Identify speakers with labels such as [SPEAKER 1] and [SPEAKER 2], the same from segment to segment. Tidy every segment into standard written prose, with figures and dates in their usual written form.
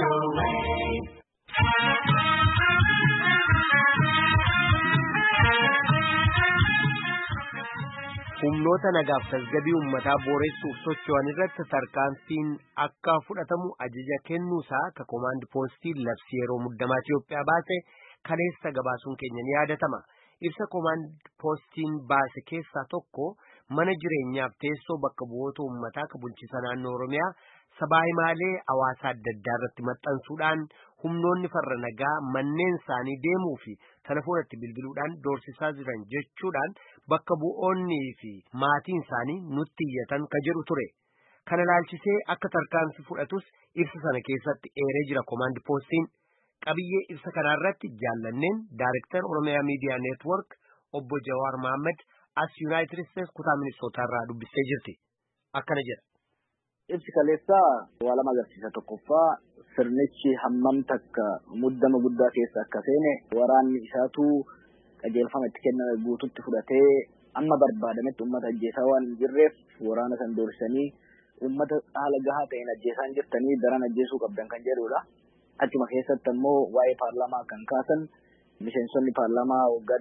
[SPEAKER 1] Humnoota nagaaf tasgabbii uummataa booressuuf socho'an irratti tarkaanfiin akka fudhatamu ajaja kennuusaa ka Koomaand Poostii labsii yeroo muddamaa Itiyoophiyaa baase kaleessa gabaasuun keenya ni yaadatama. Ibsa Koomaand Poostiin baase keessaa tokko mana jireenyaaf teessoo bakka bu'oota uummataa ka bulchiinsa naannoo Oromiyaa sabaa himaalee hawaasaa adda addaa irratti maxxansuudhaan humnoonni farra nagaa manneen isaanii deemuu fi telefoonatti bilbiluudhaan doorsisaa jiran jechuudhaan bakka bu'oonnii fi maatiin isaanii nutti iyyatan ka jedhu ture. Kana ilaalchisee akka tarkaanfii fudhatus ibsa sana keessatti eeree jira Koomaand Poostiin. Qabiyyee ibsa kanarratti jaallanneen Daayirektar Oromiyaa Miidiyaa Neetwork obbo Jawaar Mohaammed as Yuunaayitid Isteetsi kutaa Minisootaarraa dubbistee jirti. Akkana jedha.
[SPEAKER 2] Ibsi kaleessaa waa lama agarsiisa. Tokkoffaa sirnichi hammam takka muddama guddaa keessa akka seene waraanni isaatu qajeelfama itti kenname guututti fudhatee amma barbaadametti uummata ajjeesaa waan hin jirreef waraana san doorsisanii uummata haala gahaa ta'een ajjeesaa hin jirtanii daran ajjeesuu qabdan kan jedhudha. Achuma keessatti ammoo waa'ee paarlaamaa kan kaasan miseensonni paarlaamaa waggaa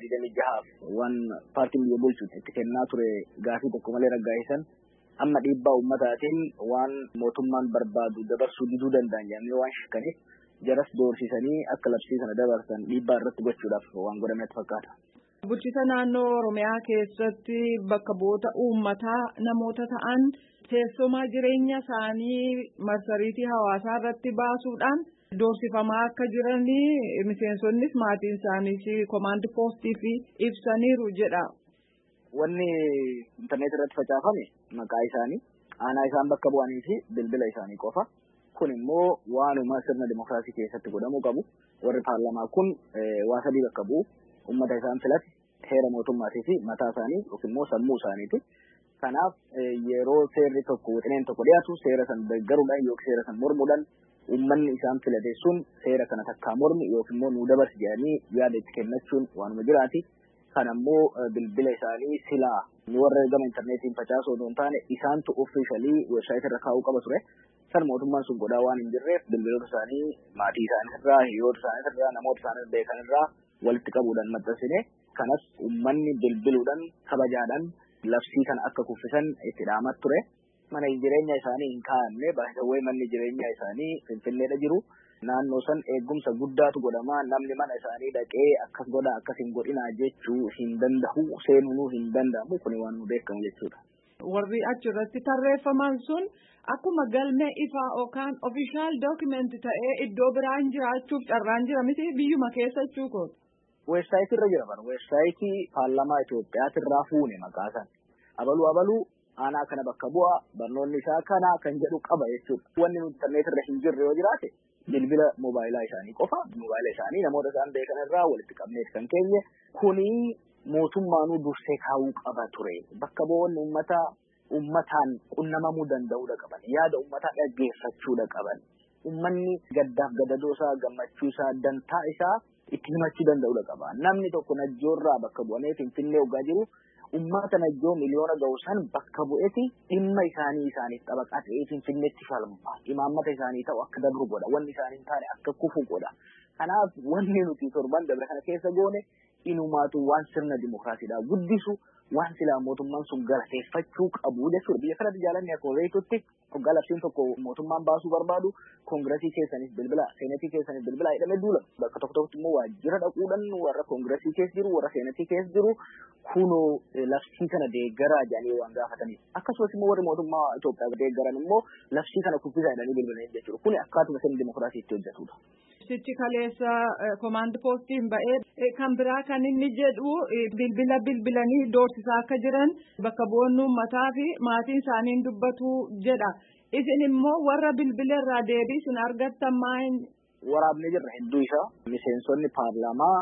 [SPEAKER 2] 26 waan paartiin biyya bulchuutti itti kennaa ture gaafii tokko malee raggaa'isan amma dhiibbaa uummataatiin waan mootummaan barbaadu dabarsuu diduu danda'an jedhamee waan shakkaniif jaras doorsisanii akka labsii sana dabarsan dhiibbaa irratti gochuudhaaf waan godhametti fakkaata.
[SPEAKER 3] Bulchiinsa naannoo Oromiyaa keessatti bakka bu'oota uummataa namoota ta'an teessuma jireenya isaanii marsariitii hawaasaa irratti baasuudhaan doorsifamaa akka jiranii miseensonnis maatiin isaaniis Koomaand Poostii fi ibsaniiru jedha.
[SPEAKER 2] Wanni intarneet irratti facaafame maqaa isaanii, aanaa isaan bakka bu'anii fi bilbila isaanii qofa. Kun immoo waanuma sirna dimookiraasii keessatti godhamuu qabu. Warri paarlaamaa kun waa sadii bakka bu'u. Uummata isaan filate, heera mootummaatii fi mataa isaanii yookiin immoo sammuu isaaniiti. Kanaaf yeroo seerri tokko wixineen tokko dhiyaatu seera san deeggaruudhaan yookiin seera san mormuudhaan uummanni isaan filate sun seera kana takkaa mormi yookiin immoo nuu dabarsi jedhanii yaada itti kennachuun waanuma jiraati. Kan ammoo bilbila isaanii silaa warra gama intarneetiin facaasuu osoo hin taane isaantu offiishalii weebsaayitii irra kaa'uu qaba ture. San mootummaan sun godhaa waan hin jirreef bilbiloota isaanii maatii isaanii irraa, hiriyoota isaanii irraa, namoota isaanii beekan irraa walitti qabuudhaan maxxansine. Kanas uummanni bilbiluudhaan kabajaadhaan labsii kana akka kuffisan itti dhaamat ture. Mana jireenya isaanii hin kaa'amne baay'ee manni jireenya isaanii Finfinneedha jiru. Naannoo san eegumsa guddaatu godhama. Namni mana isaanii dhaqee akkas godha akkas hin godhinaa jechuu hin danda'u, seenuu hin danda'amu. Kun waan nu beekamu jechuudha.
[SPEAKER 3] Warri achirratti tarreeffaman sun akkuma galmee ifaa yookaan official document ta'ee iddoo biraan jiraachuuf carraan jira miti biyyuma keessa jechuudha.
[SPEAKER 2] Weebsaayitii irra jira bara. Weebsaayitii paarlaamaa Itoophiyaati irraa fuune maqaa san. Abaluu aanaa kana bakka bu'a barnoonni isaa kana kan jedhu qaba jechuudha. Wanni intarneet irra hin jirre yoo jiraate bilbila moobaayilaa isaanii qofa. Moobaayila isaanii namoota isaan beekan irraa walitti qabneet kan keenye kuni mootummaanuu dursee kaa'uu qaba ture. Bakka bu'oonni uummataan qunnamamuu danda'uudha qaban. Yaada uummataa dhaggeeffachuudha qaban. Uummanni gaddaaf gadadoosaa gammachuusaa dantaa isaa itti himachuu danda'uudha qaba. Namni tokko najjoorraa bakka bu'amee Finfinnee hoggaa jiru ummata najjoo miliyoona ga'u san bakka bu'eeti dhimma isaaniif xabaqaa ta'ee Finfinneetti falma. Imaammata isaanii ta'u akka dabru godha. Wanni isaanii hin taane akka kufu godha. Kanaaf wanni nuti torban dabre kana keessa goone inumaatu waan sirna dimookiraasiidhaa guddisu waan silaa mootummaan sun galateeffachuu qabu jechuudha. Biyya kanatti jaalanni akkuma beektutti hoggaa labsiin tokko mootummaan baasuu barbaadu koongiresii keessanis bilbila, seenatii keessanis bilbila jedhamee duula. Bakka tokkotti immoo waajjira dhaquudhaan warra koongiresii keessa jiru, warra seenatii keessa jiru kunoo labsii kana deeggaraa jedhanii waan gaafataniif. Akkasumas immoo warri mootummaa Itoophiyaa deeggaran immoo labsii kana kuffisaa jedhanii bilbilanii jechuudha. Kuni akkaatuma sirni dimookiraasii itti hojjetudha.
[SPEAKER 3] Ibsichi kaleessa Koomaand Poostiin ba'ee kan biraa kan inni jedhu bilbila bilbilanii doorsisaa akka jiran bakka bu'oonni uummataa fi maatiin isaanii dubbatu jedha. Isin immoo warra bilbila irraa deebii isin argattan maal?
[SPEAKER 2] Waraabni jirra hedduu isaa miseensonni paarlaamaa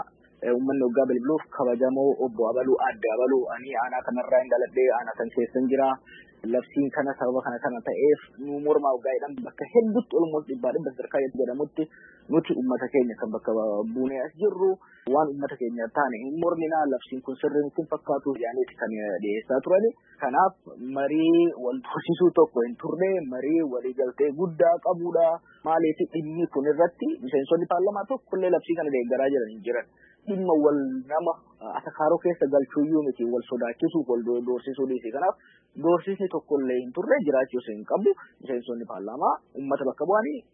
[SPEAKER 2] uummanni waggaa bilbiluuf kabajamoo obbo Abaluu adde Abaluu ani aanaa kanarraa hin dhaladhee aanaa kan keessan jira. Labsiin kana sababa kana ta'eef nu mormaa waggaadhaan bakka hedduutti olmoos dhibbaa sadarkaa jedhamutti nuti uummata keenya kan bakka buunee as jirru waan uummata keenya taane hin morminaa labsiin kun sirrii nutti fakkaatu yaaniiti kan dhiyeessaa turani. Kanaaf marii wal tursiisuu tokko hin turre marii waliigaltee guddaa qabudha. Maaliif dhimmi kun irratti miseensonni paarlaamaa tokkollee labsii kana deeggaraa jiran dhimma wal nama asakaaroo keessa galchuuyyuu miti wal sodaachisuuf wal doorsisuu dhiisi. Kanaaf doorsisni tokkollee hin turre jiraachuu hin qabu. Miseensonni paarlaamaa uummata bakka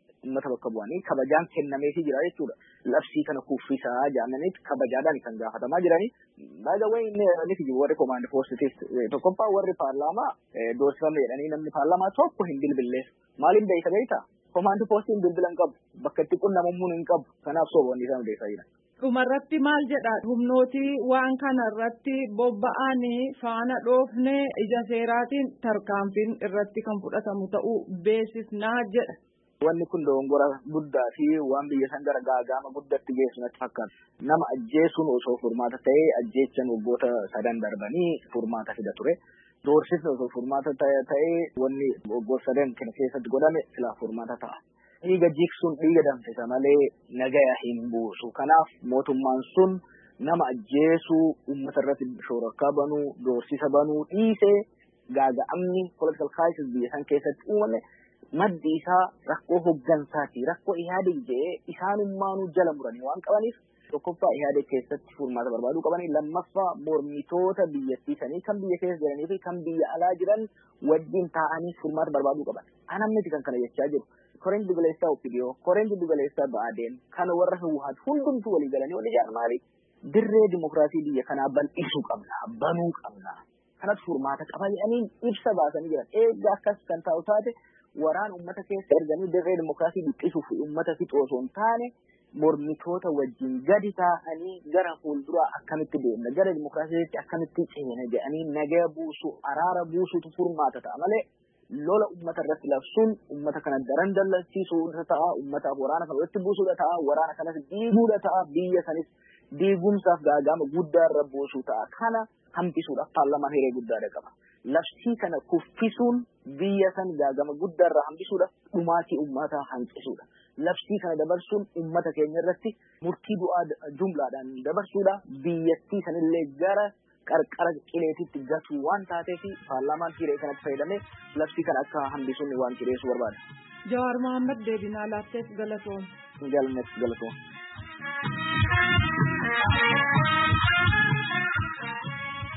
[SPEAKER 2] bu'anii kabajaan kennameefii jira jechuudha. Labsii kana kuffisaa jaannanitti kabajaadhaan kan gaafatamaa jiranii. Baay'ee inni fi warri komaandi poositiif tokkoffaa warri paarlaamaa doorsifame jedhanii namni paarlaamaa tokko hin bilbilleef. Maaliin beeyta? Komaandi poostiin bilbilan qabu. Bakka itti qunnamammuun hin qabu. Kanaaf soboonni isaan beekaa jiran.
[SPEAKER 3] Dhumarratti maal jedha humnooti waan kanarratti bobba'anii faana dhoofne ija seeraatiin tarkaanfiin irratti kan fudhatamu ta'uu beeksisnaa jedha.
[SPEAKER 2] Wanni kun dogongora guddaa fi waan biyya san gara gaagama guddatti geessu natti fakkaata. Nama ajjeesuun osoo furmaata ta'ee ajjeechan waggoota 3 darbanii furmaata fida ture. Doorsisni osoo furmaata ta'ee wanni waggoota 3 kana keessatti godhame silaa furmaata ta'a. Dhiiga jiksuun dhiiga danfisa malee nagaya hin buusu. Kanaaf mootummaan sun nama ajjeesuu uummata irratti shororkaa banuu doorsisa banuu dhiisee gaaga'amni political crisis biyya san keessatti uumame maddi isaa rakkoo hoggansaati. Rakkoo ihaadeg jedhee isaanummaanuu jala muranii waan qabaniif tokkoffaa ihaadeg keessatti furmaata barbaaduu qabanii lammaffaa mormitoota biyyattii sanii kan biyya keessa jiranii fi kan biyya alaa jiran wajjin taa'anii furmaata barbaaduu qaban. Anamniti kan kana jechaa jiru. Koreen Dugaleessaa Opidiyoo, Koreen Dugaleessaa Ba'aadeen, kan warra Hawwaat hundumtuu walii galanii wal ijaaran maali? Dirree dimokiraasii biyya kanaa bal'isuu qabna, banuu qabna. Kanatu furmaata qaba jedhanii ibsa baasanii jiran. Eeggaa akkas kan taa'u taate waraan uummata keessa erganii dirree dimokiraasii dhiphisuuf uummata fixuu osoo hin taane mormitoota wajjin gadi taa'anii gara fuulduraa akkamitti deemna, gara dimokiraasiitti akkamitti ceena jedhanii nagaa buusuu, araara buusuutu furmaata ta'a malee. Lola uummata irratti labsuun uummata kana daran dallansiisuudha ta'a, uummataaf waraana kana walitti buusuudha ta'a, waraana kanas diiguudha ta'a, biyya sanis diigumsaaf gaagama guddaa irra buusuu ta'a. Kana hambisuudhaaf paarlaamaan hiree guddaa qaba. Labsii kana kuffisuun biyya san gaagama guddaa irraa hambisuudhaaf dhumaatii uummataa hanqisuudha. Labsii kana dabarsuun uummata keenya irratti murtii du'aa jumlaadhaan dabarsuudha. Biyyattii sanillee gara qarqara qileetitti gatuu waan taateef paarlaamaan hiree kanatti fayyadamee labsii kana akka hambisuun waan kireessu barbaada.
[SPEAKER 3] Jawaar Mohaammed deebinaa laatteef galatoom.
[SPEAKER 2] Galatoom.